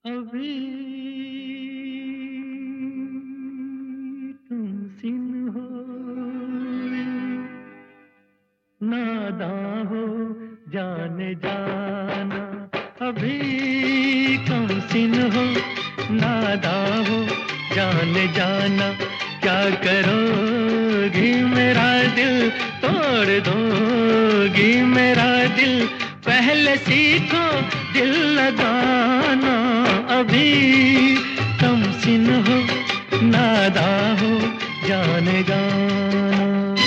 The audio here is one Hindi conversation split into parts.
अभी तुम सिन हो, नादां हो जाने जाना। अभी तुम सिन हो, नादां हो जाने जाना। क्या करोगी मेरा दिल तोड़ दोगी मेरा दिल, पहले सीखो दिल लगाना। अभी तुम सिन हो, नादां हो जाने जाना।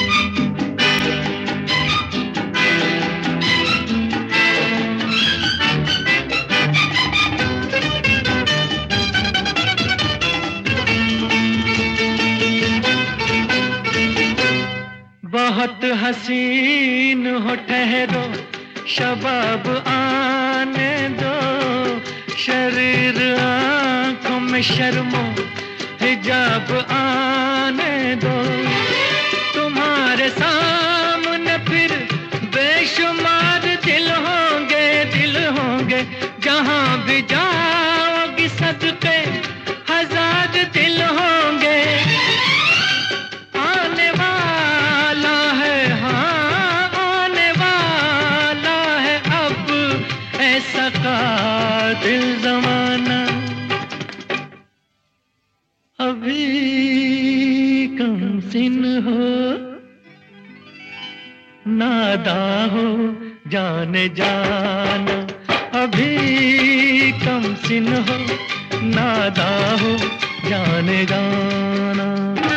बहुत हसीन हो ठहरो, शबाब आने दो। शरीर आंखों में शर्मो, हिजाब आने दो। तुम्हारे सामने फिर बेशुमार दिल होंगे। जहां भी जाओगी सदके हजार दिल होंगे। आने वाला है, हाँ आने वाला है अब ऐसा कातिल ज़माना। अभी कम सिन हो, नादां हो जाने जाना। अभी कम सिन हो, नादां हो जाने जाना।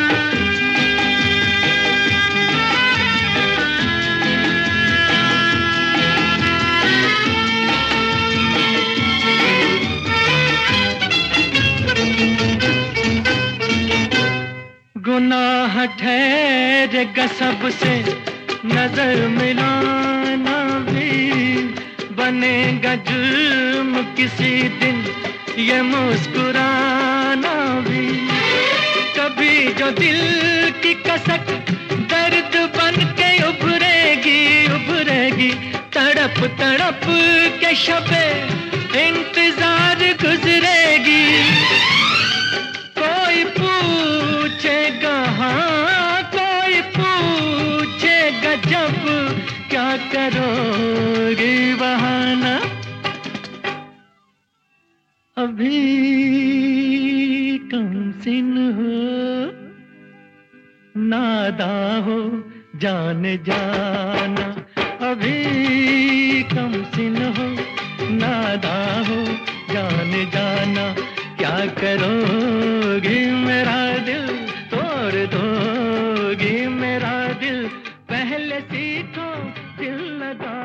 गुनाह ठहरेगा सबसे नजर मिलाना भी, बनेगा जुर्म किसी दिन ये मुस्कुराना भी। कभी जो दिल की कसक दर्द बन के उभरेगी, तड़प तड़प के शबे इंतजार गुजरेगी। कोई पूछेगा, हाँ कोई पूछेगा जब, क्या करोगी बहाना। अभी कम सिन हो, नादां हो जाने जाना। अभी कम सिन हो, नादां हो जाने जाना। क्या करोगी मेरा दिल तोड़ दोगी मेरा दिल, पहले सीखो दिल लगा।